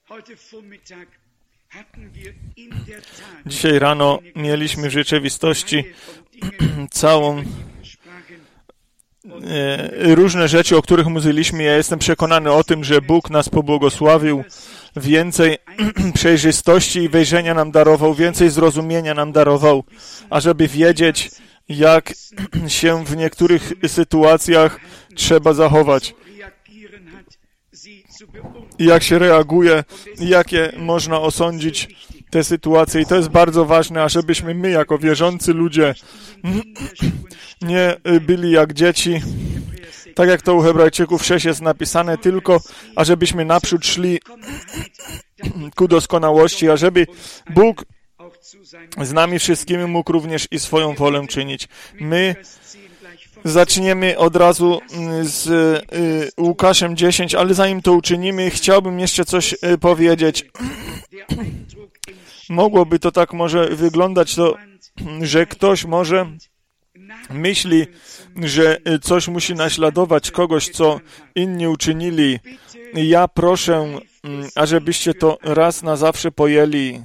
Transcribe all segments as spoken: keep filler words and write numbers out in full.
Dzisiaj rano mieliśmy w rzeczywistości całą e, różne rzeczy, o których mówiliśmy. Ja jestem przekonany o tym, że Bóg nas pobłogosławił, więcej przejrzystości i wejrzenia nam darował, więcej zrozumienia nam darował, ażeby wiedzieć, jak się w niektórych sytuacjach trzeba zachować. Jak się reaguje, jakie można osądzić te sytuacje. I to jest bardzo ważne, ażebyśmy my, jako wierzący ludzie, nie byli jak dzieci, tak jak to u Hebrajczyków sześć jest napisane, tylko ażebyśmy naprzód szli ku doskonałości, ażeby Bóg z nami wszystkimi mógł również i swoją wolę czynić. My zaczniemy od razu z y, Łukaszem dziesięć, ale zanim to uczynimy, chciałbym jeszcze coś y, powiedzieć. Mogłoby to tak może wyglądać, to, że ktoś może myśli, że coś musi naśladować kogoś, co inni uczynili. Ja proszę, ażebyście to raz na zawsze pojęli.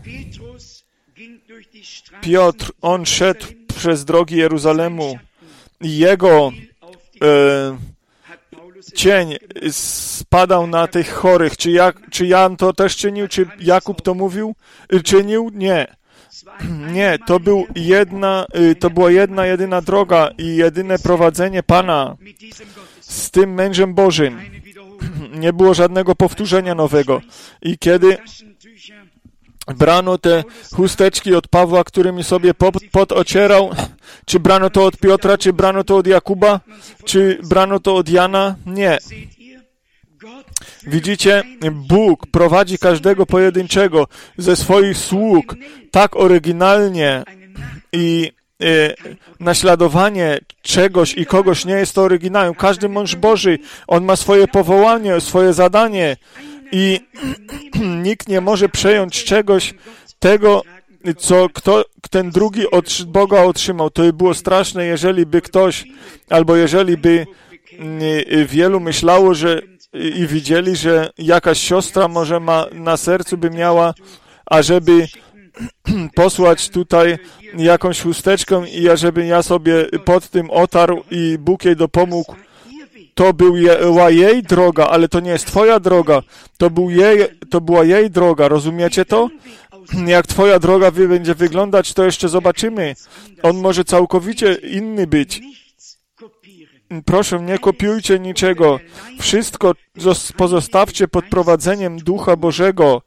Piotr, on szedł przez drogi Jeruzalemu. Jego e, cień spadał na tych chorych. Czy, jak, czy Jan to też czynił? Czy Jakub to mówił? Czynił? Nie. Nie, to, był jedna, to była jedna, jedyna droga i jedyne prowadzenie Pana z tym mężem Bożym. Nie było żadnego powtórzenia nowego. I kiedy brano te chusteczki od Pawła, którymi sobie pot, pot ocierał, czy brano to od Piotra, czy brano to od Jakuba, czy brano to od Jana? Nie. Widzicie, Bóg prowadzi każdego pojedynczego ze swoich sług tak oryginalnie i e, naśladowanie czegoś i kogoś nie jest to oryginałem. Każdy mąż Boży, on ma swoje powołanie, swoje zadanie i nikt nie może przejąć czegoś tego, co kto, ten drugi od Boga otrzymał. To by było straszne, jeżeli by ktoś, albo jeżeli by wielu myślało, że i widzieli, że jakaś siostra może ma na sercu by miała, ażeby posłać tutaj jakąś chusteczkę i ażeby ja sobie pod tym otarł i Bóg jej dopomógł. To była jej droga, ale to nie jest twoja droga. To, był jej, to była jej droga, rozumiecie to? Jak twoja droga będzie wyglądać, to jeszcze zobaczymy. On może całkowicie inny być. Proszę, nie kopiujcie niczego. Wszystko pozostawcie pod prowadzeniem Ducha Bożego.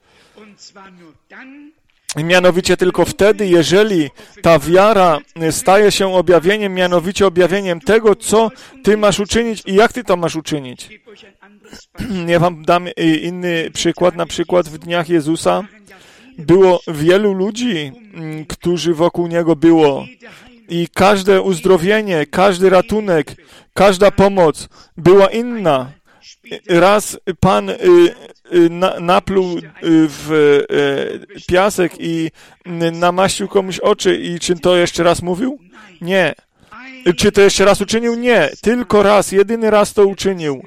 Mianowicie tylko wtedy, jeżeli ta wiara staje się objawieniem, mianowicie objawieniem tego, co ty masz uczynić i jak ty to masz uczynić. Ja wam dam inny przykład. Na przykład w dniach Jezusa było wielu ludzi, którzy wokół Niego było. I każde uzdrowienie, każdy ratunek, każda pomoc była inna. Raz Pan y, y, na, napluł y, w y, piasek i y, namaścił komuś oczy. I czy to jeszcze raz mówił? Nie. Czy to jeszcze raz uczynił? Nie. Tylko raz, jedyny raz to uczynił.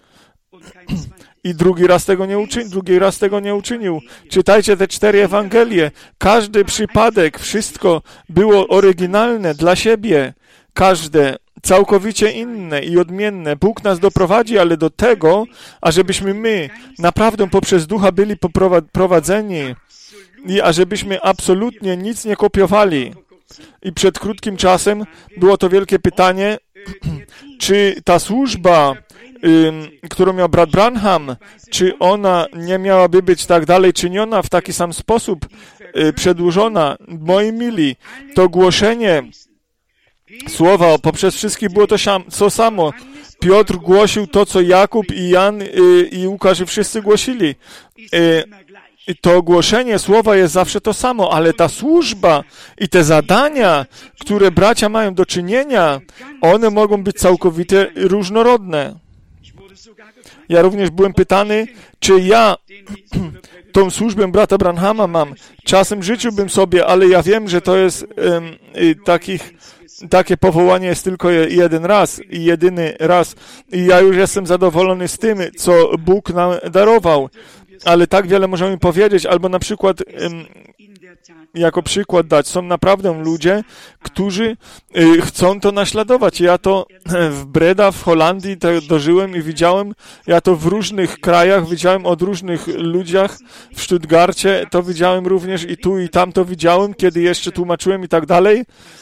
I drugi raz tego nie uczynił, drugi raz tego nie uczynił. Czytajcie te cztery Ewangelie. Każdy przypadek, wszystko było oryginalne dla siebie. Każde całkowicie inne i odmienne. Bóg nas doprowadzi, ale do tego, ażebyśmy my naprawdę poprzez Ducha byli poprowadzeni i ażebyśmy absolutnie nic nie kopiowali. I przed krótkim czasem było to wielkie pytanie, czy ta służba, którą miał brat Branham, czy ona nie miałaby być tak dalej czyniona w taki sam sposób przedłużona. Moi mili, to głoszenie słowa poprzez wszystkich było to, to samo. Piotr głosił to, co Jakub i Jan i Łukasz i wszyscy głosili. To głoszenie słowa jest zawsze to samo, ale ta służba i te zadania, które bracia mają do czynienia, one mogą być całkowicie różnorodne. Ja również byłem pytany, czy ja tą służbę brata Branhama mam. Czasem życzyłbym sobie, ale ja wiem, że to jest um, takich, takie powołanie jest tylko jeden raz i jedyny raz. I ja już jestem zadowolony z tym, co Bóg nam darował. ale tak wiele możemy powiedzieć, albo na przykład jako przykład dać. Są naprawdę ludzie, którzy chcą to naśladować. Ja to w Breda, w Holandii to dożyłem i widziałem, ja to w różnych krajach widziałem od różnych ludziach, w Stuttgarcie to widziałem również i tu i tam to widziałem, kiedy jeszcze tłumaczyłem i tak dalej,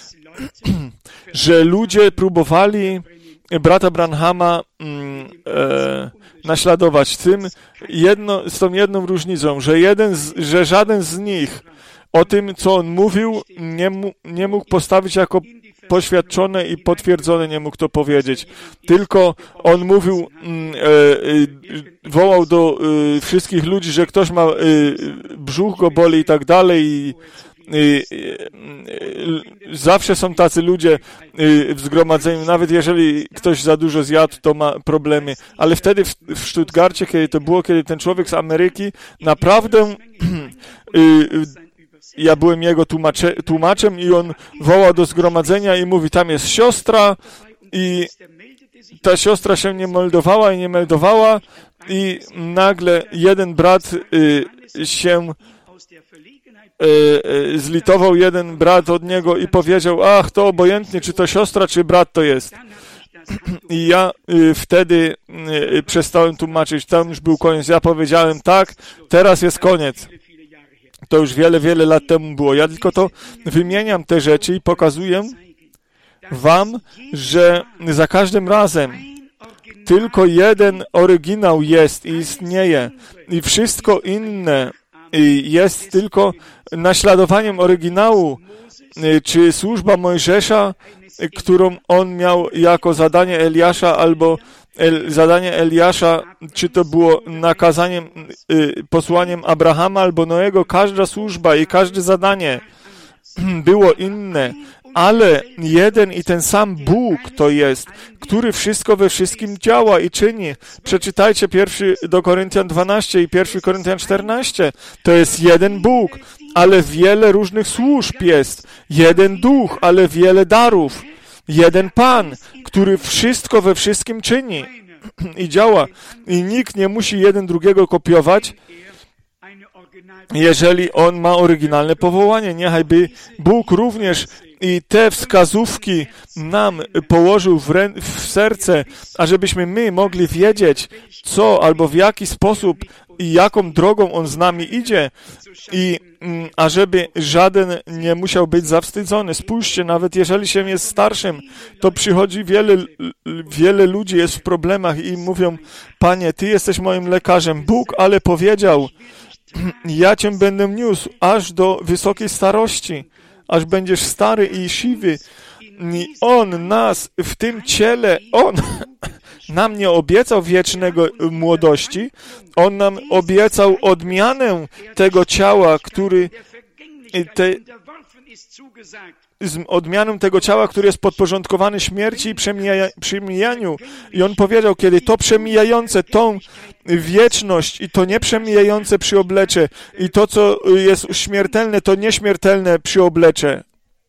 że ludzie próbowali brata Branhama mm, e, naśladować tym jedno, z tą jedną różnicą, że, jeden z, że żaden z nich o tym, co on mówił, nie, mu, nie mógł postawić jako poświadczone i potwierdzone, nie mógł to powiedzieć. Tylko on mówił, mm, e, e, wołał do e, wszystkich ludzi, że ktoś ma e, brzuch go boli i tak dalej i I, i, i, zawsze są tacy ludzie i, w zgromadzeniu, nawet jeżeli ktoś za dużo zjadł, to ma problemy. Ale wtedy w, w Stuttgarcie, kiedy to było, kiedy ten człowiek z Ameryki, naprawdę i, ja byłem jego tłumacze, tłumaczem i on woła do zgromadzenia i mówi, tam jest siostra i ta siostra się nie meldowała i nie meldowała i nagle jeden brat y, się zlitował jeden brat od niego i powiedział, ach, to obojętnie, czy to siostra, czy brat to jest. I ja y, wtedy y, przestałem tłumaczyć, tam już był koniec. Ja powiedziałem, tak, teraz jest koniec. To już wiele, wiele lat temu było. Ja tylko to wymieniam te rzeczy i pokazuję wam, że za każdym razem tylko jeden oryginał jest i istnieje i wszystko inne jest tylko naśladowaniem oryginału, czy służba Mojżesza, którą on miał jako zadanie Eliasza, albo El, zadanie Eliasza, czy to było nakazaniem, y, posłaniem Abrahama albo Noego, każda służba i każde zadanie było inne, ale jeden i ten sam Bóg to jest, który wszystko we wszystkim działa i czyni. Przeczytajcie pierwszy do Koryntian dwanaście i pierwszy Koryntian czternaście. To jest jeden Bóg, ale wiele różnych służb jest. Jeden Duch, ale wiele darów. Jeden Pan, który wszystko we wszystkim czyni i działa. I nikt nie musi jeden drugiego kopiować, jeżeli on ma oryginalne powołanie. Niechajby Bóg również i te wskazówki nam położył w, rę- w serce, ażebyśmy my mogli wiedzieć, co albo w jaki sposób i jaką drogą on z nami idzie i mm, ażeby żaden nie musiał być zawstydzony. Spójrzcie, nawet jeżeli się jest starszym, to przychodzi wiele, wiele ludzi jest w problemach i mówią, Panie, Ty jesteś moim lekarzem. Bóg ale powiedział, ja Cię będę niósł aż do wysokiej starości, aż będziesz stary i siwy. I On nas w tym ciele, On nam nie obiecał wiecznego młodości, On nam obiecał odmianę tego ciała, który te, z odmianą tego ciała, który jest podporządkowany śmierci i przemija, przemijaniu. I On powiedział, kiedy to przemijające, tą wieczność i to nieprzemijające przyoblecze i to, co jest śmiertelne, to nieśmiertelne przyoblecze.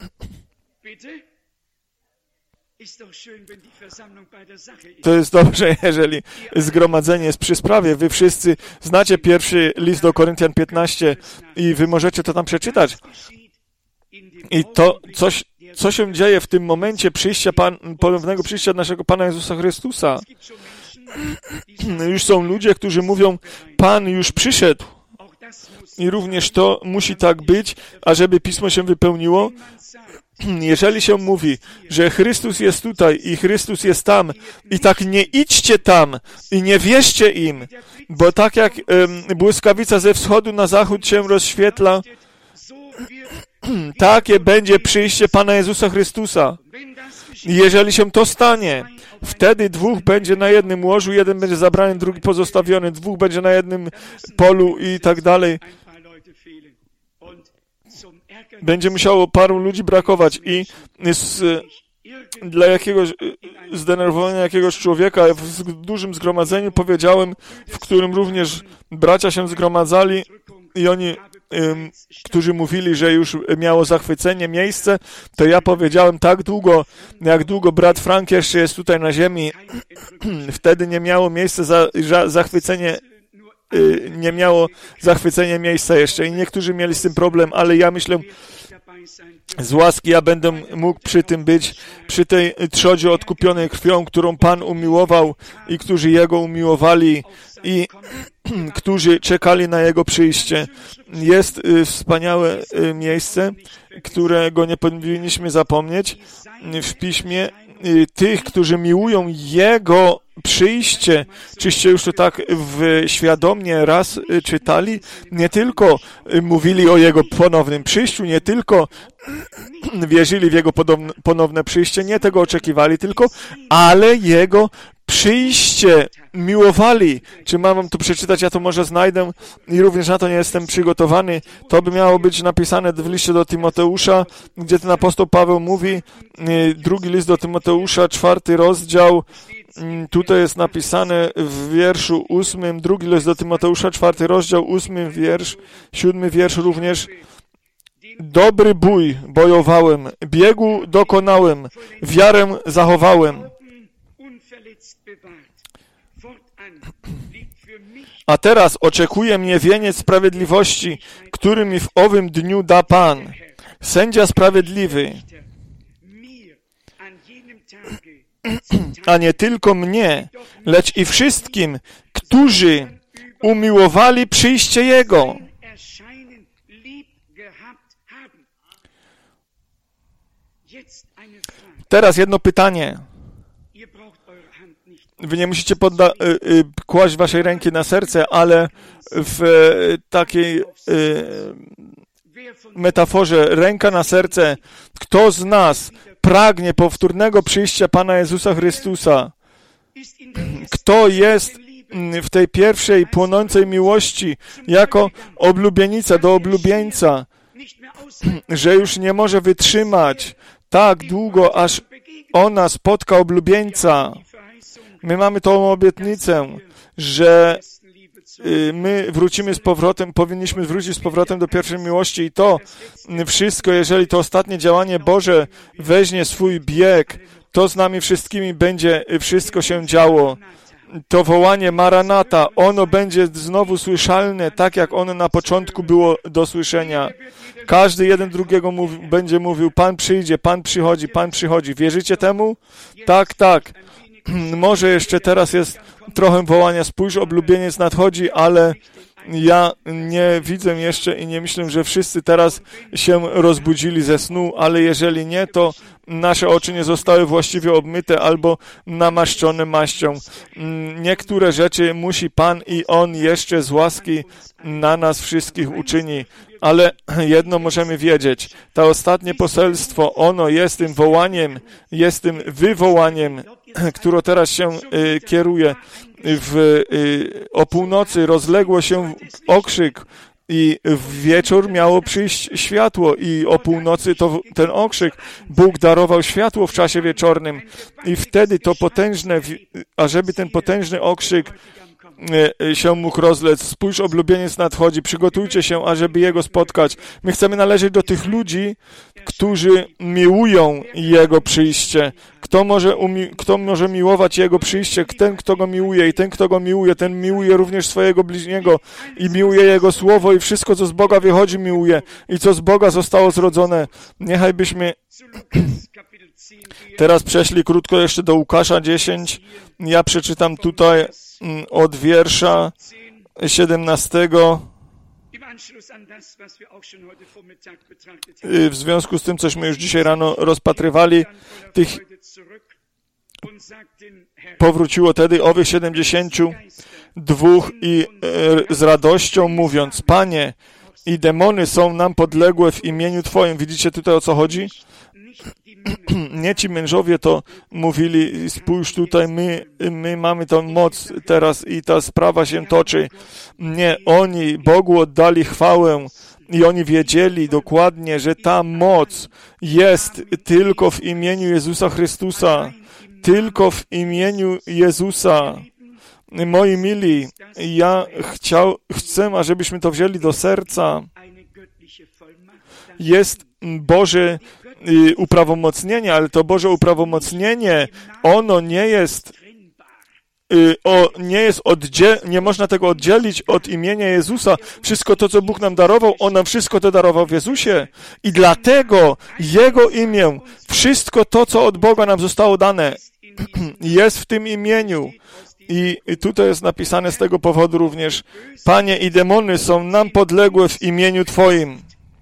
To jest dobrze, jeżeli zgromadzenie jest przy sprawie. Wy wszyscy znacie pierwszy list do Koryntian piętnaście i wy możecie to tam przeczytać. I to, coś, co się dzieje w tym momencie przyjścia Pan, ponownego przyjścia naszego Pana Jezusa Chrystusa. Już są ludzie, którzy mówią, Pan już przyszedł. I również to musi tak być, ażeby Pismo się wypełniło. Jeżeli się mówi, że Chrystus jest tutaj i Chrystus jest tam i tak nie idźcie tam i nie wierzcie im, bo tak jak um, błyskawica ze wschodu na zachód się rozświetla, takie będzie przyjście Pana Jezusa Chrystusa. I jeżeli się to stanie, wtedy dwóch będzie na jednym łożu, jeden będzie zabrany, drugi pozostawiony, dwóch będzie na jednym polu i tak dalej. Będzie musiało paru ludzi brakować i z, dla jakiegoś zdenerwowania jakiegoś człowieka w dużym zgromadzeniu powiedziałem, w którym również bracia się zgromadzali i oni, ym, którzy mówili, że już miało zachwycenie miejsce, to ja powiedziałem, tak długo, jak długo brat Frank jeszcze jest tutaj na ziemi, wtedy nie miało miejsca za, za zachwycenie nie miało zachwycenia miejsca jeszcze i niektórzy mieli z tym problem, ale ja myślę, z łaski ja będę mógł przy tym być, przy tej trzodzie odkupionej krwią, którą Pan umiłował i którzy Jego umiłowali i którzy czekali na Jego przyjście. Jest wspaniałe miejsce, którego nie powinniśmy zapomnieć w Piśmie. Tych, którzy miłują Jego przyjście, czyście już to tak w świadomie raz czytali, nie tylko mówili o Jego ponownym przyjściu, nie tylko wierzyli w Jego ponowne przyjście, nie tego oczekiwali tylko, ale Jego przyjście miłowali. Czy mam wam to przeczytać? Ja to może znajdę i również na to nie jestem przygotowany. To by miało być napisane w liście do Tymoteusza, gdzie ten apostoł Paweł mówi, drugi list do Tymoteusza, czwarty rozdział, tutaj jest napisane w wierszu ósmym, drugi list do Tymoteusza, czwarty rozdział, ósmy wiersz, siódmy wiersz również. Dobry bój bojowałem, biegu dokonałem, wiarę zachowałem. A teraz oczekuje mnie wieniec sprawiedliwości, który mi w owym dniu da Pan, sędzia sprawiedliwy, a nie tylko mnie, lecz i wszystkim, którzy umiłowali przyjście Jego. Teraz jedno pytanie. Wy nie musicie podda- y, y, kłaść waszej ręki na serce, ale w y, takiej y, metaforze ręka na serce, kto z nas pragnie powtórnego przyjścia Pana Jezusa Chrystusa? Kto jest w tej pierwszej płonącej miłości jako oblubienica do oblubieńca, że już nie może wytrzymać tak długo, aż ona spotka oblubieńca? My mamy tą obietnicę, że my wrócimy z powrotem, powinniśmy wrócić z powrotem do pierwszej miłości i to wszystko, jeżeli to ostatnie działanie Boże weźmie swój bieg, to z nami wszystkimi będzie wszystko się działo. To wołanie Maranata, ono będzie znowu słyszalne, tak jak ono na początku było do słyszenia. Każdy jeden drugiego mów, będzie mówił, Pan przyjdzie, Pan przychodzi, Pan przychodzi. Wierzycie temu? Tak, tak. Może jeszcze teraz jest trochę wołania, spójrz, oblubieniec nadchodzi, ale ja nie widzę jeszcze i nie myślę, że wszyscy teraz się rozbudzili ze snu, ale jeżeli nie, to nasze oczy nie zostały właściwie obmyte albo namaszczone maścią. Niektóre rzeczy musi Pan i On jeszcze z łaski na nas wszystkich uczyni. Ale jedno możemy wiedzieć, to ostatnie poselstwo, ono jest tym wołaniem, jest tym wywołaniem, które teraz się y, kieruje. W, y, o północy rozległo się okrzyk i w wieczór miało przyjść światło i o północy to ten okrzyk. Bóg darował światło w czasie wieczornym i wtedy to potężne, ażeby ten potężny okrzyk się mógł rozlec. Spójrz, oblubieniec nadchodzi, przygotujcie się, ażeby Jego spotkać. My chcemy należeć do tych ludzi, którzy miłują Jego przyjście. Kto może, umi- kto może miłować Jego przyjście? Ten, kto Go miłuje i ten, kto Go miłuje, ten miłuje również swojego bliźniego i miłuje Jego Słowo i wszystko, co z Boga wychodzi, miłuje i co z Boga zostało zrodzone. Niechaj byśmy teraz przeszli krótko jeszcze do Łukasza dziesięć. Ja przeczytam tutaj od wiersza siedemnastego. W związku z tym, cośmy już dzisiaj rano rozpatrywali, tych powróciło wtedy owych siedemdziesięciu dwóch i e, z radością mówiąc, Panie, i demony są nam podległe w imieniu Twoim. Widzicie tutaj, o co chodzi? Nie ci mężowie to mówili, spójrz tutaj, my, my mamy tą moc teraz i ta sprawa się toczy. Nie, oni Bogu oddali chwałę i oni wiedzieli dokładnie, że ta moc jest tylko w imieniu Jezusa Chrystusa. Tylko w imieniu Jezusa. Moi mili, ja chciał, chcę, ażebyśmy to wzięli do serca. Jest Boże uprawomocnienie, ale to Boże uprawomocnienie, ono nie jest y, o, nie jest oddziel, nie można tego oddzielić od imienia Jezusa. Wszystko to, co Bóg nam darował, On nam wszystko to darował w Jezusie. I dlatego Jego imię, wszystko to, co od Boga nam zostało dane, jest w tym imieniu. I tutaj jest napisane z tego powodu również: Panie, i demony są nam podległe w imieniu Twoim.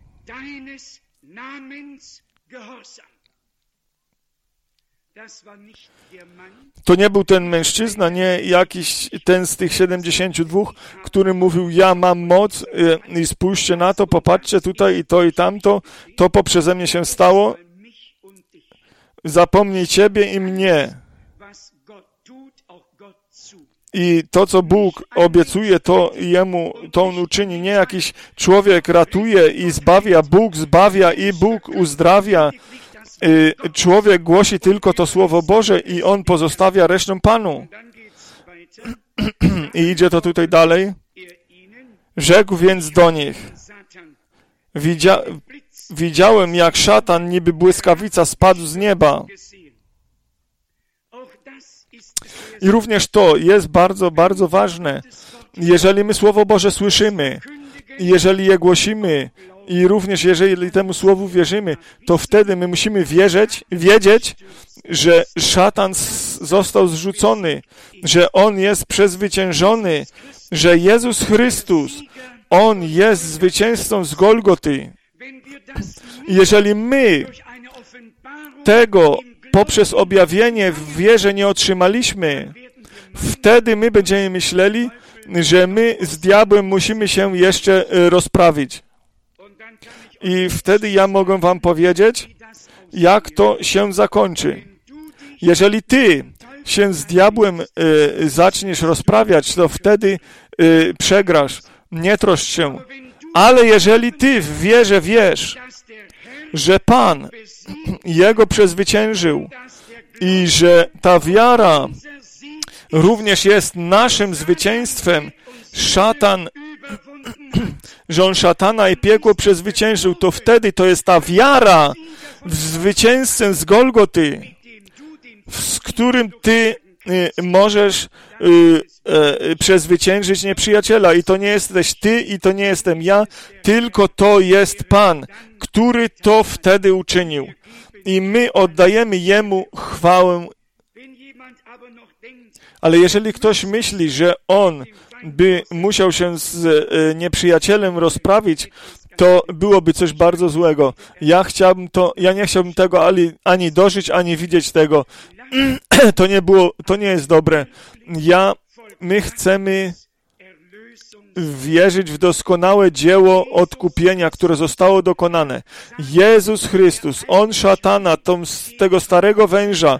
To nie był ten mężczyzna, nie jakiś ten z tych siedemdziesięciu dwóch, który mówił: ja mam moc i spójrzcie na to, popatrzcie tutaj i to i tamto, to poprzeze mnie się stało. Zapomnij Ciebie i mnie. I to, co Bóg obiecuje, to Jemu, to On uczyni. Nie jakiś człowiek ratuje i zbawia, Bóg zbawia i Bóg uzdrawia. Człowiek głosi tylko to Słowo Boże i on pozostawia resztę Panu. I idzie to tutaj dalej. Rzekł więc do nich: Widzia, widziałem, jak szatan niby błyskawica spadł z nieba. I również to jest bardzo, bardzo ważne. Jeżeli my Słowo Boże słyszymy, jeżeli je głosimy, i również jeżeli temu Słowu wierzymy, to wtedy my musimy wierzyć, wiedzieć, że szatan został zrzucony, że on jest przezwyciężony, że Jezus Chrystus, On jest zwycięzcą z Golgoty. Jeżeli my tego poprzez objawienie w wierze nie otrzymaliśmy, wtedy my będziemy myśleli, że my z diabłem musimy się jeszcze rozprawić. I wtedy ja mogę wam powiedzieć, jak to się zakończy. Jeżeli ty się z diabłem y, zaczniesz rozprawiać, to wtedy y, przegrasz. Nie troszcz się. Ale jeżeli ty w wierze wiesz, że Pan Jego przezwyciężył i że ta wiara również jest naszym zwycięstwem, szatan, że on szatana i piekło przezwyciężył, to wtedy to jest ta wiara w zwycięzcę z Golgoty, z którym ty y, możesz y, y, przezwyciężyć nieprzyjaciela. I to nie jesteś ty, i to nie jestem ja, tylko to jest Pan, który to wtedy uczynił. I my oddajemy Jemu chwałę. Ale jeżeli ktoś myśli, że on by musiał się z e, nieprzyjacielem rozprawić, to byłoby coś bardzo złego. Ja chciałbym to, ja nie chciałbym tego ani, ani dożyć, ani widzieć tego. To nie było, to nie jest dobre. Ja, my chcemy wierzyć w doskonałe dzieło odkupienia, które zostało dokonane. Jezus Chrystus, On szatana, tą, tego starego węża,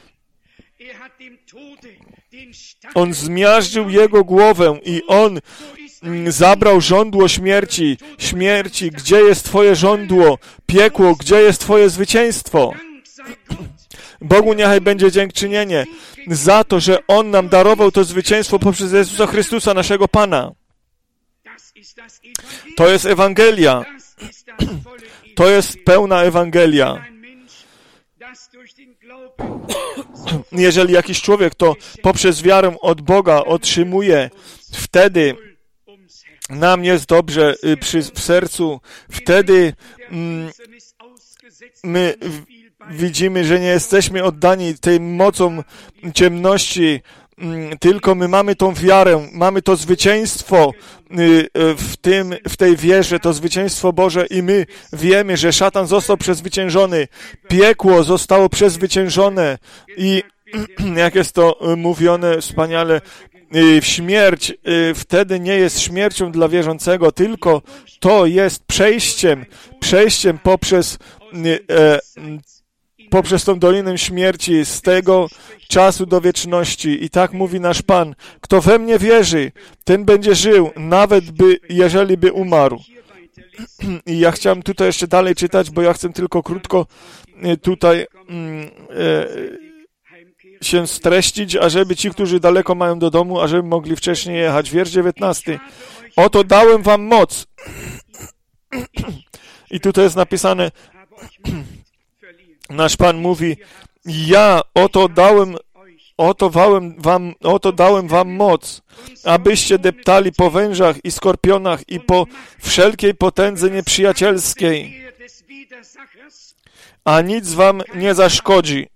On zmiażdżył jego głowę i On mm, zabrał żądło śmierci. Śmierci, gdzie jest Twoje żądło? Piekło, gdzie jest Twoje zwycięstwo? Bogu niechaj będzie dziękczynienie za to, że On nam darował to zwycięstwo poprzez Jezusa Chrystusa, naszego Pana. To jest Ewangelia. To jest pełna Ewangelia. Jeżeli jakiś człowiek to poprzez wiarę od Boga otrzymuje, wtedy nam jest dobrze przy, w sercu, wtedy mm, my w, widzimy, że nie jesteśmy oddani tej mocą ciemności, mm, tylko my mamy tą wiarę, mamy to zwycięstwo y, w, tym, w tej wierze, to zwycięstwo Boże i my wiemy, że szatan został przezwyciężony, piekło zostało przezwyciężone i jak jest to mówione wspaniale, w śmierć wtedy nie jest śmiercią dla wierzącego, tylko to jest przejściem, przejściem poprzez, e, poprzez tą dolinę śmierci z tego czasu do wieczności. I tak mówi nasz Pan, kto we mnie wierzy, ten będzie żył, nawet by, jeżeli by umarł. I ja chciałem tutaj jeszcze dalej czytać, bo ja chcę tylko krótko tutaj e, się streścić, ażeby ci, którzy daleko mają do domu, ażeby mogli wcześniej jechać. Wiersz dziewiętnasty. Oto dałem wam moc. I tutaj jest napisane, nasz Pan mówi, ja oto dałem Oto, wałem wam, oto dałem wam moc, abyście deptali po wężach i skorpionach i po wszelkiej potędze nieprzyjacielskiej, a nic wam nie zaszkodzi.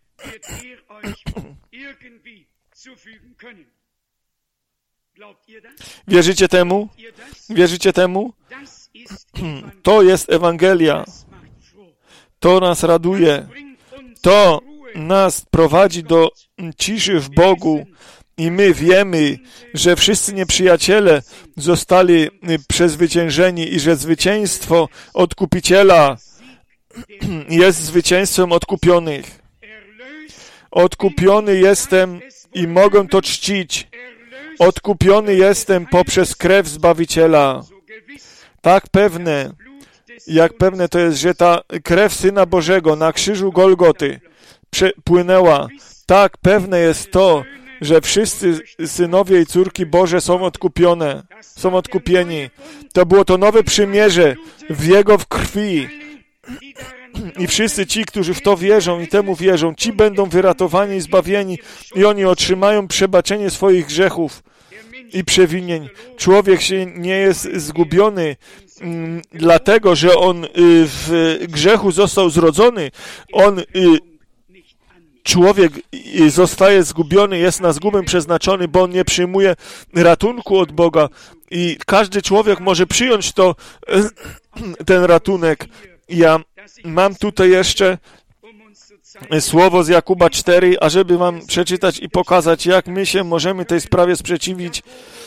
Wierzycie temu? Wierzycie temu? To jest Ewangelia. To nas raduje. To nas prowadzi do ciszy w Bogu i my wiemy, że wszyscy nieprzyjaciele zostali przezwyciężeni i że zwycięstwo Odkupiciela jest zwycięstwem odkupionych. Odkupiony jestem i mogę to czcić. Odkupiony jestem poprzez krew Zbawiciela. Tak pewne, jak pewne to jest, że ta krew Syna Bożego na krzyżu Golgoty płynęła. Tak pewne jest to, że wszyscy synowie i córki Boże są odkupione, są odkupieni. To było to nowe przymierze w Jego w krwi. I wszyscy ci, którzy w to wierzą i temu wierzą, ci będą wyratowani i zbawieni i oni otrzymają przebaczenie swoich grzechów i przewinień. Człowiek się nie jest zgubiony m, dlatego, że on y, w grzechu został zrodzony. On, y, człowiek y, zostaje zgubiony, jest na zgubę przeznaczony, bo on nie przyjmuje ratunku od Boga. I każdy człowiek może przyjąć to, y, ten ratunek. Ja mam tutaj jeszcze słowo z Jakuba cztery, ażeby wam przeczytać i pokazać, jak my się możemy tej sprawie sprzeciwić.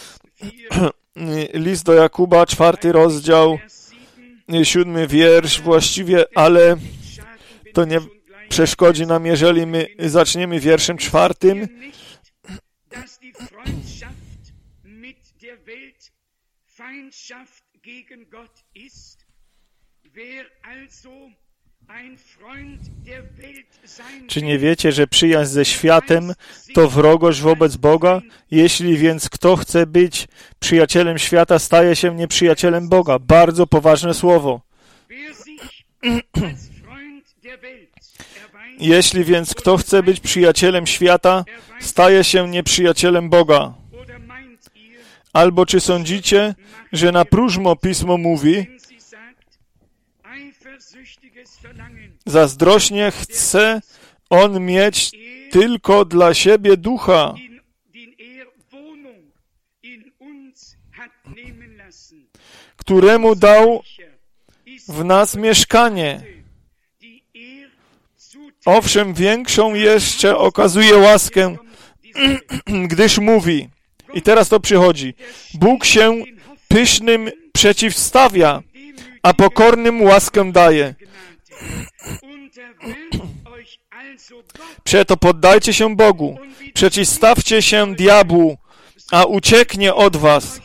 List do Jakuba, czwarty rozdział, siódmy wiersz właściwie, ale to nie przeszkodzi nam, jeżeli my zaczniemy wierszem czwartym. Czy nie wiecie, że przyjaźń ze światem to wrogość wobec Boga? Jeśli więc kto chce być przyjacielem świata, staje się nieprzyjacielem Boga. Bardzo poważne słowo. Jeśli więc kto chce być przyjacielem świata, staje się nieprzyjacielem Boga. Albo czy sądzicie, że na próżno Pismo mówi, zazdrośnie chce on mieć tylko dla siebie ducha, któremu dał w nas mieszkanie. Owszem, większą jeszcze okazuje łaskę, gdyż mówi, i teraz to przychodzi, Bóg się pysznym przeciwstawia, a pokornym łaskę daje. Przeto poddajcie się Bogu, przeciwstawcie się diabłu, a ucieknie od was.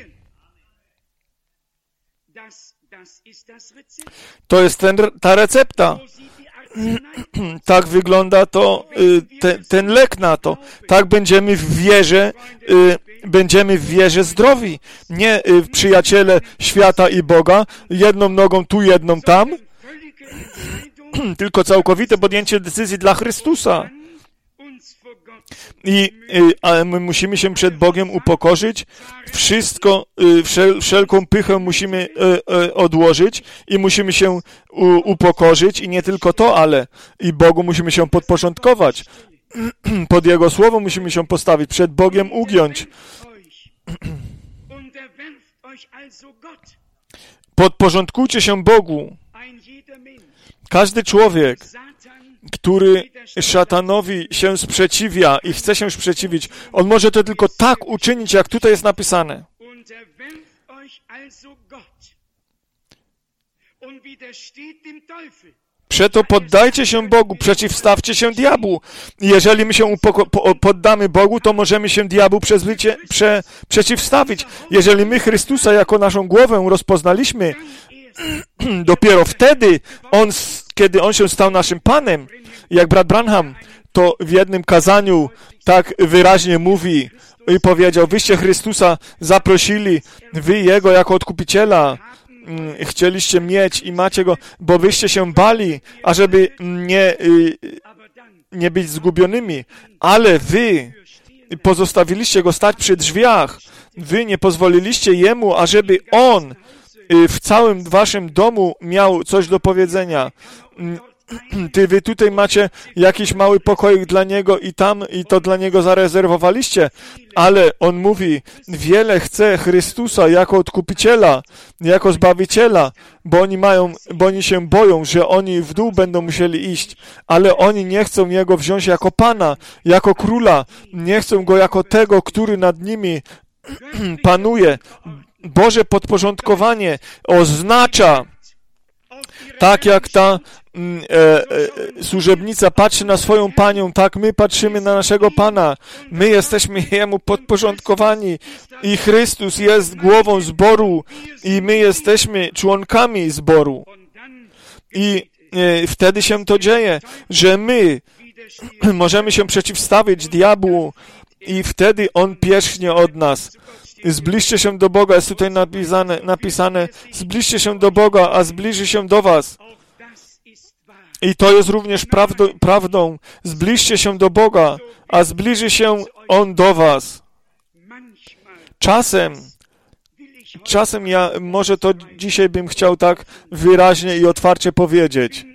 To jest ten, ta recepta. Tak wygląda to, te, ten lek na to. Tak będziemy w wierze, będziemy w wierze zdrowi. Nie przyjaciele świata i Boga, jedną nogą tu, jedną tam, tylko całkowite podjęcie decyzji dla Chrystusa. I a my musimy się przed Bogiem upokorzyć, wszystko, wszel, wszelką pychę musimy odłożyć i musimy się upokorzyć i nie tylko to, ale i Bogu musimy się podporządkować. Pod Jego słowo musimy się postawić, przed Bogiem ugiąć. Podporządkujcie się Bogu. Każdy człowiek, który szatanowi się sprzeciwia i chce się sprzeciwić, on może to tylko tak uczynić, jak tutaj jest napisane. Przeto poddajcie się Bogu, przeciwstawcie się diabłu. I jeżeli my się upoko- poddamy Bogu, to możemy się diabłu przezwycie- prze- przeciwstawić. Jeżeli my Chrystusa jako naszą głowę rozpoznaliśmy, dopiero wtedy, on, kiedy On się stał naszym Panem, jak brat Branham, to w jednym kazaniu tak wyraźnie mówi i powiedział, wyście Chrystusa zaprosili, wy Jego jako Odkupiciela, chcieliście mieć i macie Go, bo wyście się bali, ażeby nie, nie być zgubionymi, ale wy pozostawiliście go stać przy drzwiach. Wy nie pozwoliliście jemu, ażeby on w całym waszym domu miał coś do powiedzenia. Ty, wy tutaj macie jakiś mały pokoik dla niego i tam, i to dla niego zarezerwowaliście, ale on mówi, wiele chce Chrystusa jako odkupiciela, jako zbawiciela, bo oni mają, bo oni się boją, że oni w dół będą musieli iść, ale oni nie chcą Jego wziąć jako Pana, jako Króla, nie chcą Go jako tego, który nad nimi panuje. Boże podporządkowanie oznacza, tak jak ta e, e, służebnica patrzy na swoją panią, tak my patrzymy na naszego Pana. My jesteśmy Jemu podporządkowani i Chrystus jest głową zboru i my jesteśmy członkami zboru. I e, wtedy się to dzieje, że my możemy się przeciwstawić diabłu i wtedy on pierzchnie od nas. Zbliżcie się do Boga, jest tutaj napisane, napisane, zbliżcie się do Boga, a zbliży się do was. I to jest również prawdo, prawdą. Zbliżcie się do Boga, a zbliży się On do was. Czasem, czasem ja, może to dzisiaj bym chciał tak wyraźnie i otwarcie powiedzieć.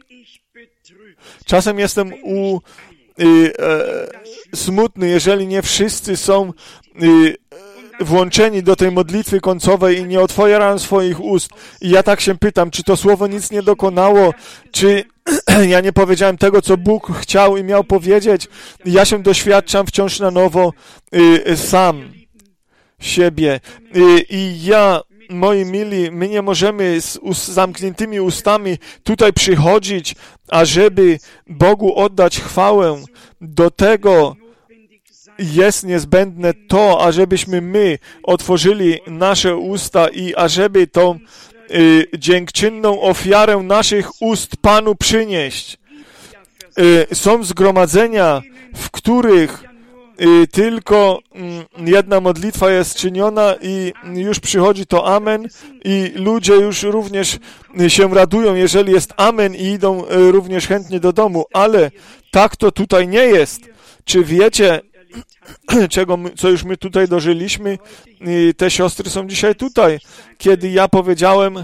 Czasem jestem u, y, e, smutny, jeżeli nie wszyscy są y, włączeni do tej modlitwy końcowej i nie otwierają swoich ust. I ja tak się pytam, czy to słowo nic nie dokonało, czy ja nie powiedziałem tego, co Bóg chciał i miał powiedzieć. Ja się doświadczam wciąż na nowo y, sam siebie. Y, I ja, moi mili, my nie możemy z ust, zamkniętymi ustami tutaj przychodzić, ażeby Bogu oddać chwałę. Do tego jest niezbędne to, ażebyśmy my otworzyli nasze usta i ażeby tą y, dziękczynną ofiarę naszych ust Panu przynieść. Y, są zgromadzenia, w których y, tylko y, jedna modlitwa jest czyniona i już przychodzi to amen i ludzie już również się radują, jeżeli jest amen i idą y, również chętnie do domu, ale tak to tutaj nie jest. Czy wiecie, czego my, co już my tutaj dożyliśmy? I te siostry są dzisiaj tutaj. Kiedy ja powiedziałem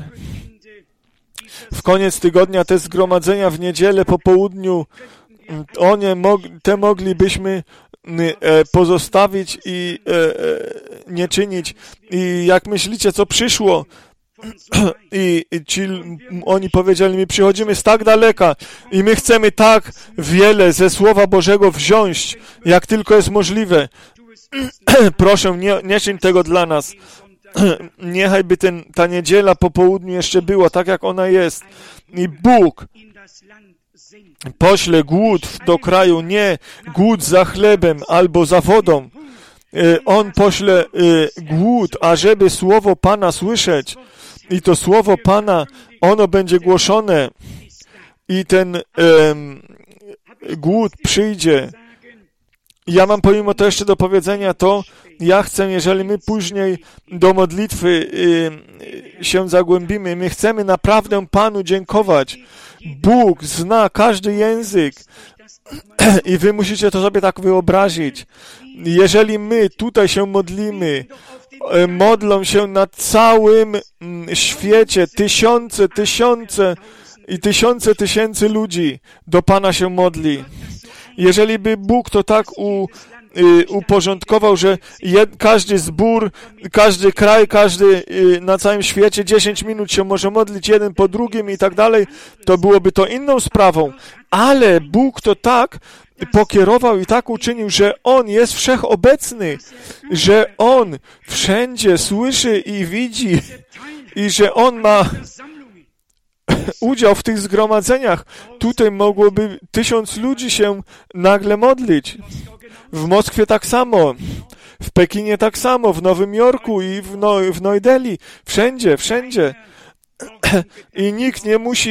w koniec tygodnia te zgromadzenia w niedzielę po południu, one, te moglibyśmy pozostawić i nie czynić. I jak myślicie, co przyszło? I, i ci, oni powiedzieli mi, przychodzimy z tak daleka i my chcemy tak wiele ze Słowa Bożego wziąć, jak tylko jest możliwe. Proszę, nie, nie czyń tego dla nas. Niechaj by ten, ta niedziela po południu jeszcze była tak, jak ona jest. I Bóg pośle głód do kraju, nie głód za chlebem albo za wodą. On pośle głód, ażeby Słowo Pana słyszeć. I to Słowo Pana, ono będzie głoszone i ten um, głód przyjdzie. Ja mam pomimo to jeszcze do powiedzenia to, ja chcę, jeżeli my później do modlitwy y, się zagłębimy, my chcemy naprawdę Panu dziękować. Bóg zna każdy język i wy musicie to sobie tak wyobrazić. Jeżeli my tutaj się modlimy, modlą się na całym świecie tysiące, tysiące i tysiące tysięcy ludzi do Pana się modli. Jeżeli by Bóg to tak u, y, uporządkował, że jed, każdy zbór, każdy kraj, każdy y, na całym świecie dziesięć minut się może modlić jeden po drugim i tak dalej, to byłoby to inną sprawą. Ale Bóg to tak pokierował i tak uczynił, że On jest wszechobecny, że On wszędzie słyszy i widzi i że On ma udział w tych zgromadzeniach. Tutaj mogłoby tysiąc ludzi się nagle modlić. W Moskwie tak samo, w Pekinie tak samo, w Nowym Jorku i w, no, w Nowej Delhi. Wszędzie, wszędzie. I nikt nie musi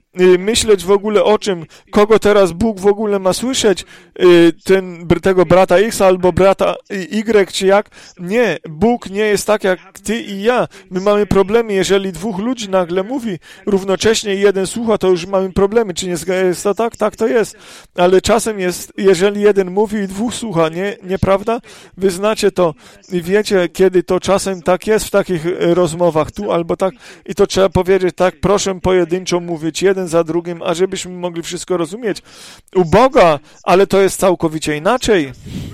myśleć w ogóle o czym, kogo teraz Bóg w ogóle ma słyszeć, ten, tego brata X albo brata Y, czy jak. Nie, Bóg nie jest tak jak ty i ja. My mamy problemy, jeżeli dwóch ludzi nagle mówi równocześnie i jeden słucha, to już mamy problemy. Czy nie jest to tak? Tak to jest. Ale czasem jest, jeżeli jeden mówi i dwóch słucha, nie, nieprawda? Wy znacie to i wiecie, kiedy to czasem tak jest w takich rozmowach, tu albo tak, i to trzeba powiedzieć tak, proszę pojedynczo mówić, jeden za drugim, ażebyśmy mogli wszystko rozumieć. U Boga, ale to jest całkowicie inaczej.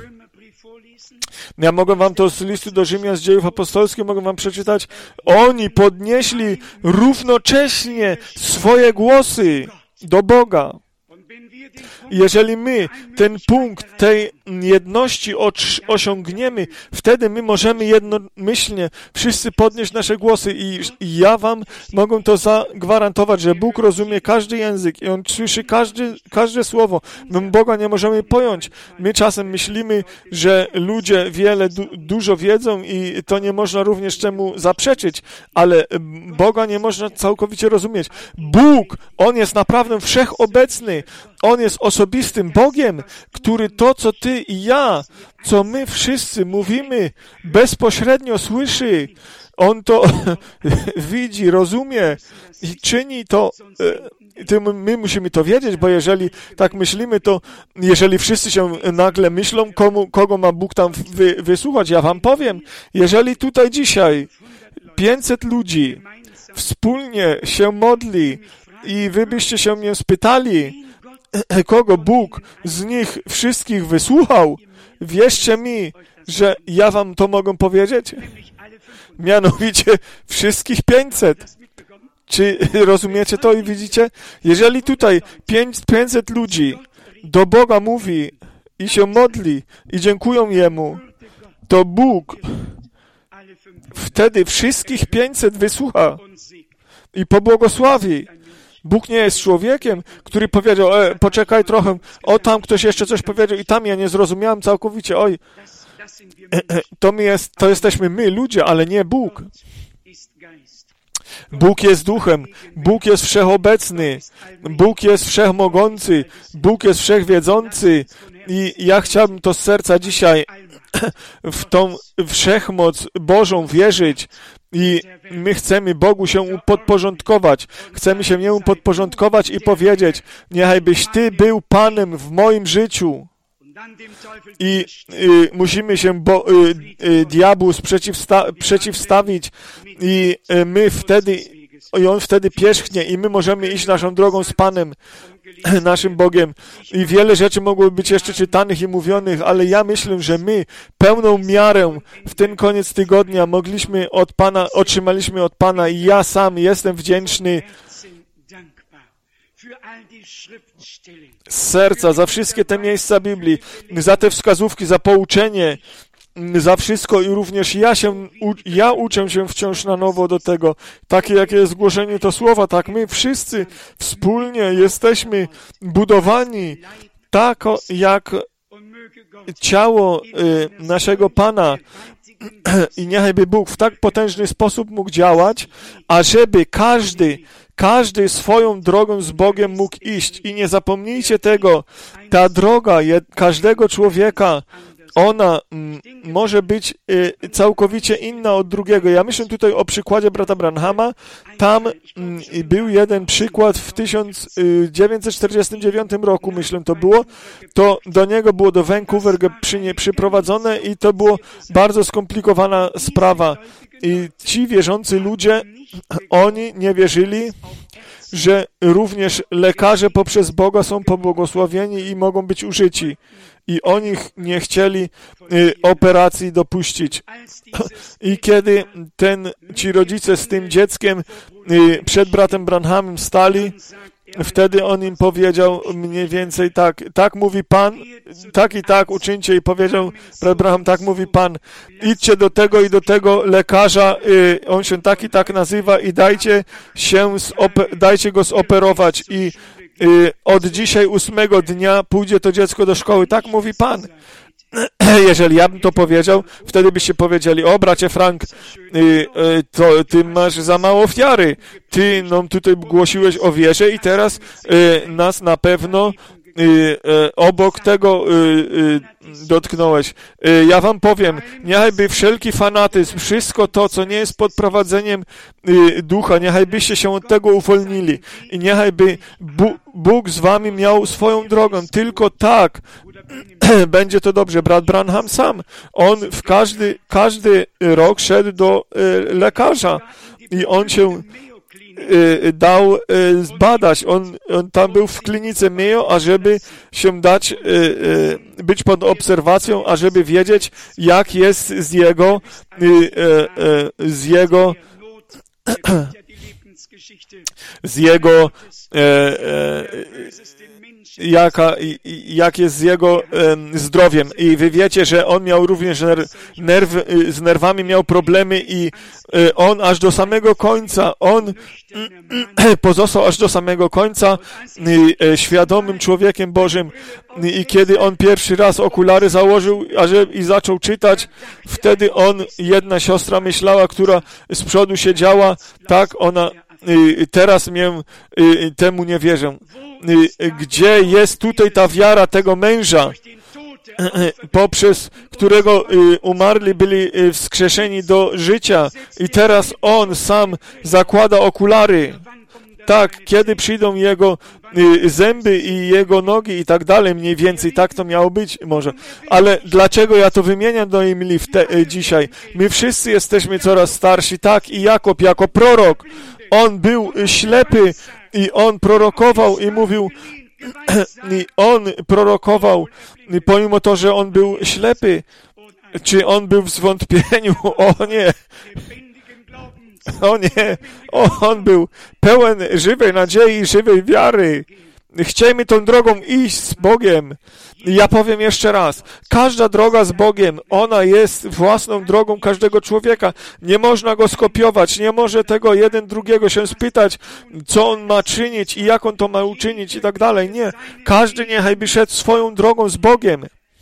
Ja mogę wam to z listu do Rzymian, z dziejów apostolskich, mogę wam przeczytać. Oni podnieśli równocześnie swoje głosy do Boga. Jeżeli my ten punkt tej jedności osiągniemy, wtedy my możemy jednomyślnie wszyscy podnieść nasze głosy i, i ja wam mogę to zagwarantować, że Bóg rozumie każdy język i On słyszy każdy, każde słowo. My Boga nie możemy pojąć. My czasem myślimy, że ludzie wiele, du, dużo wiedzą i to nie można również czemu zaprzeczyć, ale Boga nie można całkowicie rozumieć. Bóg, On jest naprawdę wszechobecny. On jest osobistym Bogiem, który to, co ty i ja, co my wszyscy mówimy, bezpośrednio słyszy. On to widzi, rozumie i czyni to. My musimy to wiedzieć, bo jeżeli tak myślimy, to jeżeli wszyscy się nagle myślą, komu, kogo ma Bóg tam wy, wysłuchać, ja wam powiem, jeżeli tutaj dzisiaj pięćset ludzi wspólnie się modli i wy byście się mnie spytali, kogo Bóg z nich wszystkich wysłuchał, wierzcie mi, że ja wam to mogę powiedzieć. Mianowicie wszystkich pięćset. Czy rozumiecie to i widzicie? Jeżeli tutaj pięćset ludzi do Boga mówi i się modli i dziękują Jemu, to Bóg wtedy wszystkich pięćset wysłucha i pobłogosławi. Bóg nie jest człowiekiem, który powiedział, e, poczekaj trochę, o tam ktoś jeszcze coś powiedział i tam ja nie zrozumiałem całkowicie, oj, e, e, to, my jest, to jesteśmy my, ludzie, ale nie Bóg. Bóg jest duchem, Bóg jest wszechobecny, Bóg jest wszechmogący, Bóg jest wszechwiedzący i ja chciałbym to z serca dzisiaj w tą wszechmoc Bożą wierzyć i my chcemy Bogu się podporządkować. Chcemy się Jemu podporządkować i powiedzieć, niechajbyś Ty był Panem w moim życiu. I y, musimy się bo, y, y, diabłu sprzeciwsta- przeciwstawić i y, my wtedy, i on wtedy pierzchnie i my możemy iść naszą drogą z Panem, naszym Bogiem. I wiele rzeczy mogłoby być jeszcze czytanych i mówionych, ale ja myślę, że my pełną miarę w ten koniec tygodnia mogliśmy od Pana, otrzymaliśmy od Pana i ja sam jestem wdzięczny z serca za wszystkie te miejsca Biblii, za te wskazówki, za pouczenie, za wszystko i również ja się, ja uczę się wciąż na nowo do tego. Takie, jakie jest głoszenie to słowa, tak my wszyscy wspólnie jesteśmy budowani tak, jak ciało y, naszego Pana i niechajby Bóg w tak potężny sposób mógł działać, ażeby każdy Każdy swoją drogą z Bogiem mógł iść. I nie zapomnijcie tego, ta droga je, każdego człowieka, ona m, może być y, całkowicie inna od drugiego. Ja myślę tutaj o przykładzie brata Branhama. Tam m, był jeden przykład w tysiąc dziewięćset czterdziestym dziewiątym roku, myślę to było. To do niego było do Vancouver przy, nie, przyprowadzone i to było bardzo skomplikowana sprawa. I ci wierzący ludzie, oni nie wierzyli, że również lekarze poprzez Boga są pobłogosławieni i mogą być użyci. I oni nie chcieli y, operacji dopuścić. I kiedy ten, ci rodzice z tym dzieckiem y, przed bratem Branhamem stali, wtedy on im powiedział mniej więcej tak, tak mówi Pan, tak i tak uczyńcie i powiedział brat Branham, tak mówi Pan, idźcie do tego i do tego lekarza, y, on się tak i tak nazywa i dajcie się, zoper- dajcie go zoperować i y, od dzisiaj ósmego dnia pójdzie to dziecko do szkoły, tak mówi Pan. Jeżeli ja bym to powiedział, wtedy byście powiedzieli, o bracie Frank, to ty masz za mało ofiary. Ty nam tutaj głosiłeś o wierze i teraz nas na pewno obok tego dotknąłeś. Ja wam powiem, niechajby wszelki fanatyzm, wszystko to, co nie jest pod prowadzeniem ducha, niechajbyście się od tego uwolnili i niechajby Bóg z wami miał swoją drogą. Tylko tak będzie to dobrze. Brat Branham sam, on w każdy, każdy rok szedł do lekarza i on się dał zbadać. On, on tam był w klinice Mayo, ażeby się dać, być pod obserwacją, ażeby wiedzieć, jak jest z jego, z jego, z jego, jaka, jak jest z jego zdrowiem. I wy wiecie, że on miał również nerw, z nerwami miał problemy i on aż do samego końca, on pozostał aż do samego końca świadomym człowiekiem Bożym. I kiedy on pierwszy raz okulary założył i zaczął czytać, wtedy on, jedna siostra myślała, która z przodu siedziała, tak, ona teraz mnie temu nie wierzę. Gdzie jest tutaj ta wiara tego męża, poprzez którego umarli byli wskrzeszeni do życia i teraz on sam zakłada okulary. Tak, kiedy przyjdą jego zęby i jego nogi i tak dalej, mniej więcej tak to miało być może. Ale dlaczego ja to wymieniam do Emilii dzisiaj? My wszyscy jesteśmy coraz starsi, tak, i Jakob jako prorok, on był ślepy i on prorokował i mówił, i on prorokował, pomimo to, że on był ślepy, czy on był w zwątpieniu? O nie! O nie! O, on był pełen żywej nadziei, żywej wiary. Chciejmy tą drogą iść z Bogiem. Ja powiem jeszcze raz, każda droga z Bogiem, ona jest własną drogą każdego człowieka. Nie można go skopiować, nie może tego jeden drugiego się spytać, co on ma czynić i jak on to ma uczynić i tak dalej. Nie, każdy niechaj szedł swoją drogą z Bogiem.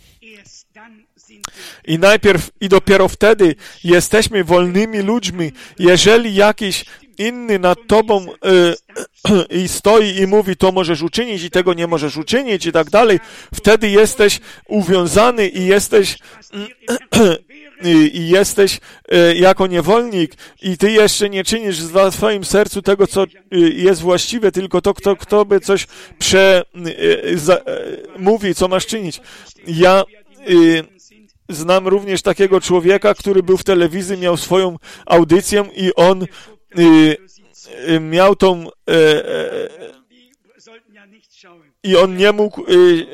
I najpierw i dopiero wtedy jesteśmy wolnymi ludźmi. Jeżeli jakiś inny nad tobą y, i stoi i mówi, to możesz uczynić i tego nie możesz uczynić i tak dalej, wtedy jesteś uwiązany i jesteś i jesteś y, jako niewolnik i ty jeszcze nie czynisz w swoim sercu tego, co y, jest właściwe, tylko to, kto, kto by coś prze, y, za, y, mówi, co masz czynić. Ja y, znam również takiego człowieka, który był w telewizji, miał swoją audycję i on y, y, miał tą y, y, i on nie mógł y, y,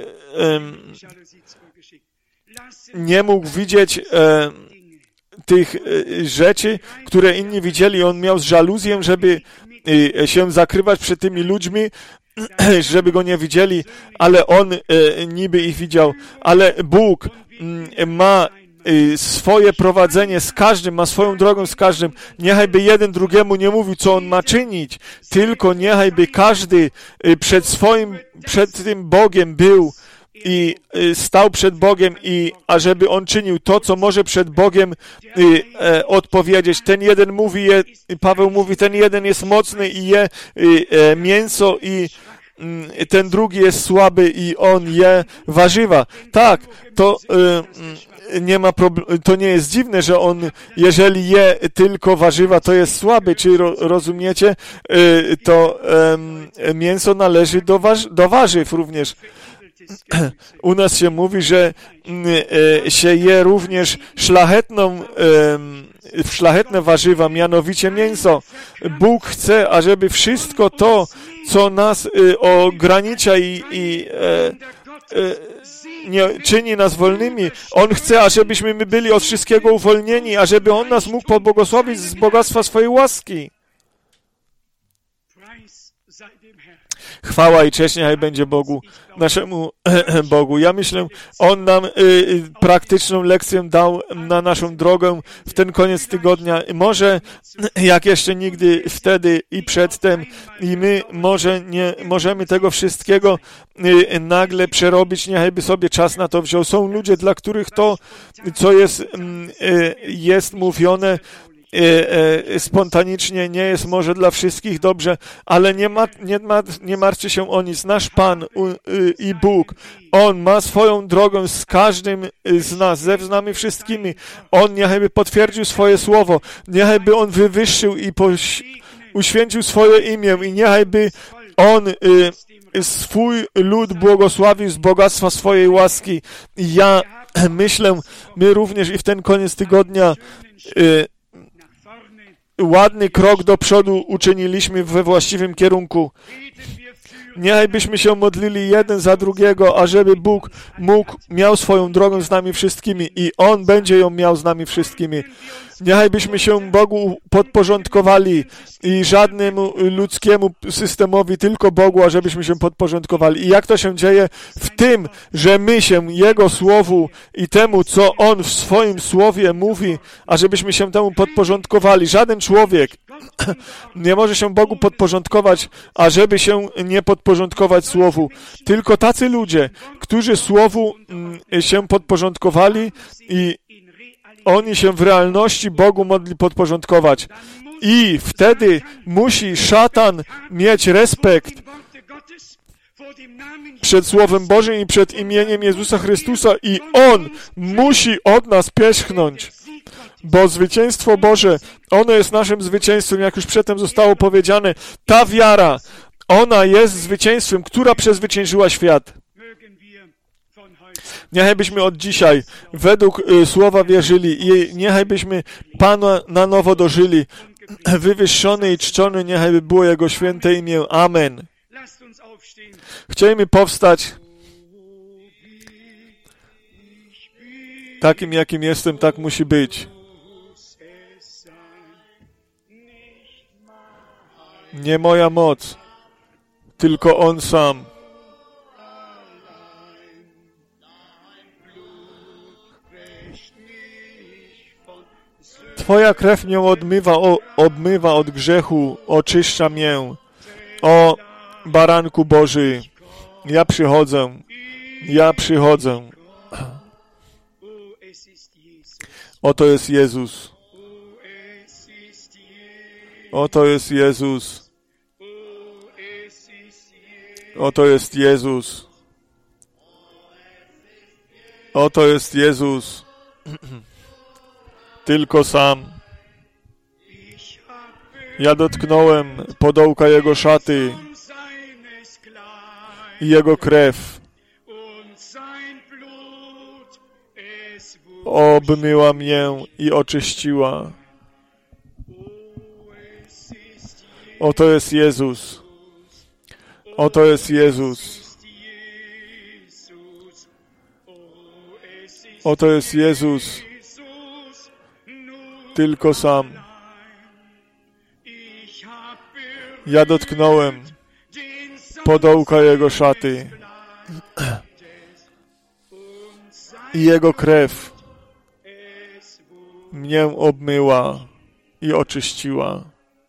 nie mógł widzieć y, tych y, rzeczy, które inni widzieli. On miał żaluzję, żeby y, się zakrywać przed tymi ludźmi, żeby go nie widzieli, ale on y, niby ich widział. Ale Bóg y, ma swoje prowadzenie z każdym, ma swoją drogą z każdym. Niechajby jeden drugiemu nie mówił, co on ma czynić, tylko niechajby każdy przed swoim, przed tym Bogiem był i stał przed Bogiem i ażeby on czynił to, co może przed Bogiem i, e, odpowiedzieć. Ten jeden mówi, je, Paweł mówi, ten jeden jest mocny i je i, e, mięso i i ten drugi jest słaby i on je warzywa. Tak, to y, nie ma problemu, to nie jest dziwne, że on, jeżeli je tylko warzywa, to jest słaby. Czy ro, rozumiecie? Y, to y, mięso należy do, warz, do warzyw również. U nas się mówi, że y, się je również szlachetną y, szlachetne warzywa, mianowicie mięso. Bóg chce, ażeby wszystko to, co nas y, ogranicza i, i y, y, nie czyni nas wolnymi, On chce, ażebyśmy my byli od wszystkiego uwolnieni, ażeby On nas mógł pobłogosławić z bogactwa swojej łaski. Chwała i cześć niechaj będzie Bogu, naszemu Bogu. Ja myślę, On nam y, y, praktyczną lekcję dał na naszą drogę w ten koniec tygodnia. Może jak jeszcze nigdy wtedy i przedtem i my może nie możemy tego wszystkiego y, nagle przerobić, niechajby sobie czas na to wziął. Są ludzie, dla których to, co jest, y, jest mówione, E, e, spontanicznie, nie jest może dla wszystkich dobrze, ale nie, ma, nie, ma, nie martwcie się o nic. Nasz Pan u, y, i Bóg, On ma swoją drogę z każdym z nas, ze nami wszystkimi. On niechajby potwierdził swoje słowo, niechajby On wywyższył i poś, uświęcił swoje imię i niechajby On y, swój lud błogosławił z bogactwa swojej łaski. I ja myślę, my również i w ten koniec tygodnia y, ładny krok do przodu uczyniliśmy we właściwym kierunku. Niechaj byśmy się modlili jeden za drugiego, ażeby Bóg mógł, miał swoją drogę z nami wszystkimi i On będzie ją miał z nami wszystkimi. Niechaj byśmy się Bogu podporządkowali i żadnemu ludzkiemu systemowi, tylko Bogu, ażebyśmy się podporządkowali. I jak to się dzieje? W tym, że my się Jego Słowu i temu, co On w swoim Słowie mówi, ażebyśmy się temu podporządkowali. Żaden człowiek nie może się Bogu podporządkować, ażeby się nie podporządkować Słowu. Tylko tacy ludzie, którzy Słowu się podporządkowali i oni się w realności Bogu mogli podporządkować. I wtedy musi szatan mieć respekt przed Słowem Bożym i przed imieniem Jezusa Chrystusa i On musi od nas pierzchnąć. Bo zwycięstwo Boże, ono jest naszym zwycięstwem, jak już przedtem zostało powiedziane. Ta wiara, ona jest zwycięstwem, która przezwyciężyła świat. Niechaj byśmy od dzisiaj według y, Słowa wierzyli i niechaj byśmy Pana na nowo dożyli. Wywyższony i czczony niechaj by było Jego święte imię. Amen. Chcielibyśmy powstać takim, jakim jestem, tak musi być. Nie moja moc, tylko On sam. Twoja krew mnie odmywa, o, obmywa od grzechu, oczyszcza mnie. O Baranku Boży, ja przychodzę, ja przychodzę. Oto jest Jezus. Oto jest Jezus. Oto jest Jezus. Oto jest Jezus. Tylko sam. Ja dotknąłem podołka Jego szaty i Jego krew obmyła mnie i oczyściła. Oto jest Jezus. Oto jest Jezus. Oto jest Jezus. Tylko sam. Ja dotknąłem podołka Jego szaty i Jego krew mnie obmyła i oczyściła.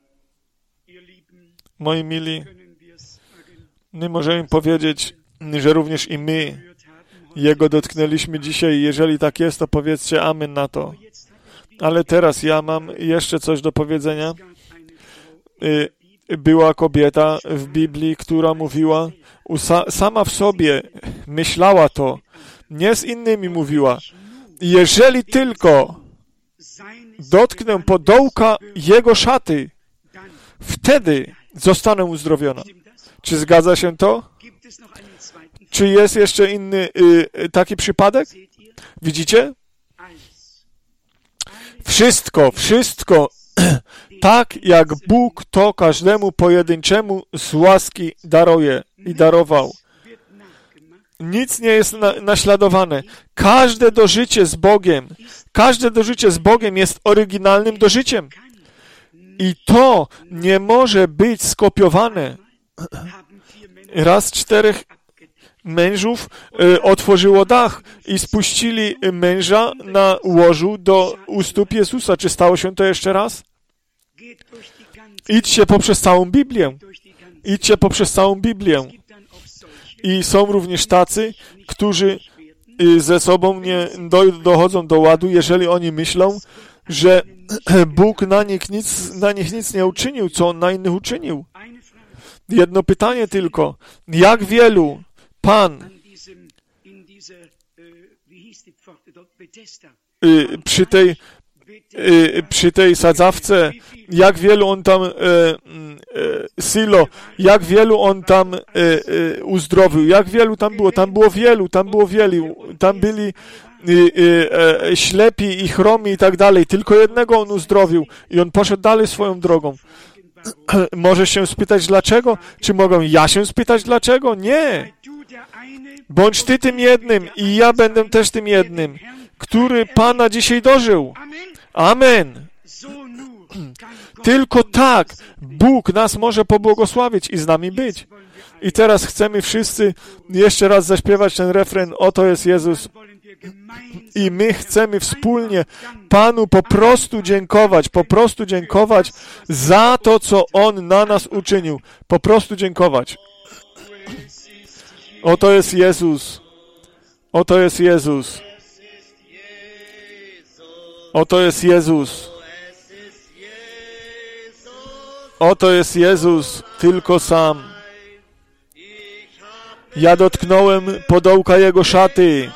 Moi mili, my możemy powiedzieć, że również i my Jego dotknęliśmy dzisiaj. Jeżeli tak jest, to powiedzcie amen na to. Ale teraz ja mam jeszcze coś do powiedzenia. Była kobieta w Biblii, która mówiła, sama w sobie myślała to, nie z innymi mówiła. Jeżeli tylko dotknę podołka Jego szaty, wtedy zostanę uzdrowiona. Czy zgadza się to? Czy jest jeszcze inny y, taki przypadek? Widzicie? Wszystko, wszystko tak, jak Bóg to każdemu pojedynczemu z łaski daruje i darował. Nic nie jest na, naśladowane. Każde dożycie z Bogiem, każde dożycie z Bogiem jest oryginalnym dożyciem. I to nie może być skopiowane. Raz czterech mężów y, otworzyło dach i spuścili męża na łożu do u stóp Jezusa. Czy stało się to jeszcze raz? Idźcie poprzez całą Biblię. Idźcie poprzez całą Biblię. I są również tacy, którzy y, ze sobą nie do, dochodzą do ładu, jeżeli oni myślą, że Bóg na nich, nic, na nich nic nie uczynił, co On na innych uczynił. Jedno pytanie tylko. Jak wielu Pan y, przy tej y, przy tej sadzawce, jak wielu On tam y, y, Silo, jak wielu On tam y, y, uzdrowił, jak wielu tam było, tam było wielu, tam było wielu, tam byli y, y, y, ślepi i chromi i tak dalej, tylko jednego On uzdrowił i On poszedł dalej swoją drogą. Możesz się spytać dlaczego? Czy mogę ja się spytać dlaczego? Nie. Bądź Ty tym jednym i ja będę też tym jednym, który Pana dzisiaj dożył. Amen. Tylko tak Bóg nas może pobłogosławić i z nami być. I teraz chcemy wszyscy jeszcze raz zaśpiewać ten refren. Oto jest Jezus. I my chcemy wspólnie Panu po prostu dziękować, po prostu dziękować za to, co On na nas uczynił. Po prostu dziękować. Oto jest Jezus. Oto jest Jezus. Oto jest Jezus. Oto jest Jezus, tylko sam. Ja dotknąłem podołka Jego szaty.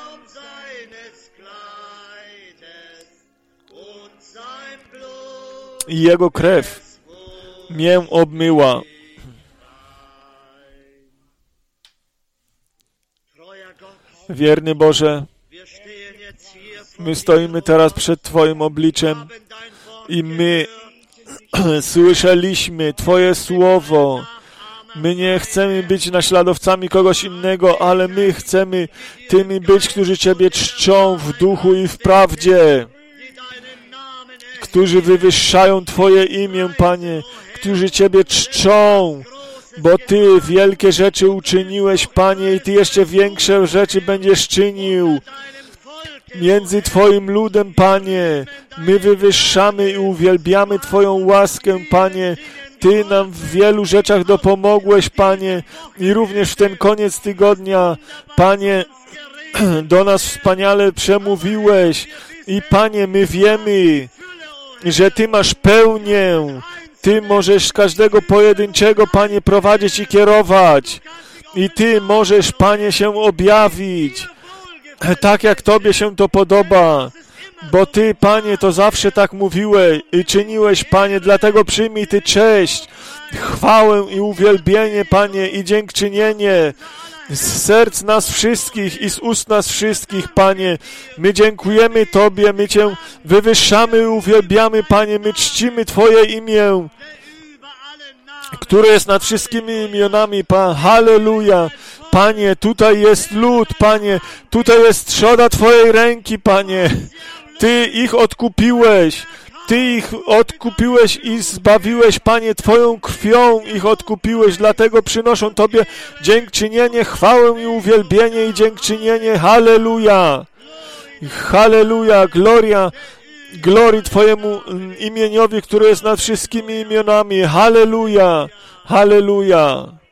I Jego krew mię obmyła. Wierny Boże, my stoimy teraz przed Twoim obliczem i my słyszeliśmy Twoje słowo. My nie chcemy być naśladowcami kogoś innego, ale my chcemy tymi być, którzy Ciebie czczą w duchu i w prawdzie, którzy wywyższają Twoje imię, Panie, którzy Ciebie czczą, bo Ty wielkie rzeczy uczyniłeś, Panie, i Ty jeszcze większe rzeczy będziesz czynił między Twoim ludem, Panie. My wywyższamy i uwielbiamy Twoją łaskę, Panie. Ty nam w wielu rzeczach dopomogłeś, Panie, i również w ten koniec tygodnia, Panie, do nas wspaniale przemówiłeś. I, Panie, my wiemy, że Ty masz pełnię. Ty możesz każdego pojedynczego, Panie, prowadzić i kierować. I Ty możesz, Panie, się objawić, tak jak Tobie się to podoba. Bo Ty, Panie, to zawsze tak mówiłeś i czyniłeś, Panie, dlatego przyjmij Ty cześć, chwałę i uwielbienie, Panie, i dziękczynienie z serc nas wszystkich i z ust nas wszystkich, Panie. My dziękujemy Tobie, my Cię wywyższamy i uwielbiamy, Panie, my czcimy Twoje imię, które jest nad wszystkimi imionami, Pan. Halleluja. Panie, tutaj jest lud, Panie, tutaj jest trzoda Twojej ręki, Panie. Ty ich odkupiłeś, Ty ich odkupiłeś i zbawiłeś, Panie, Twoją krwią ich odkupiłeś, dlatego przynoszą Tobie dziękczynienie, chwałę i uwielbienie i dziękczynienie. Halleluja! Halleluja! Gloria! Glorii Twojemu imieniowi, które jest nad wszystkimi imionami. Halleluja! Halleluja!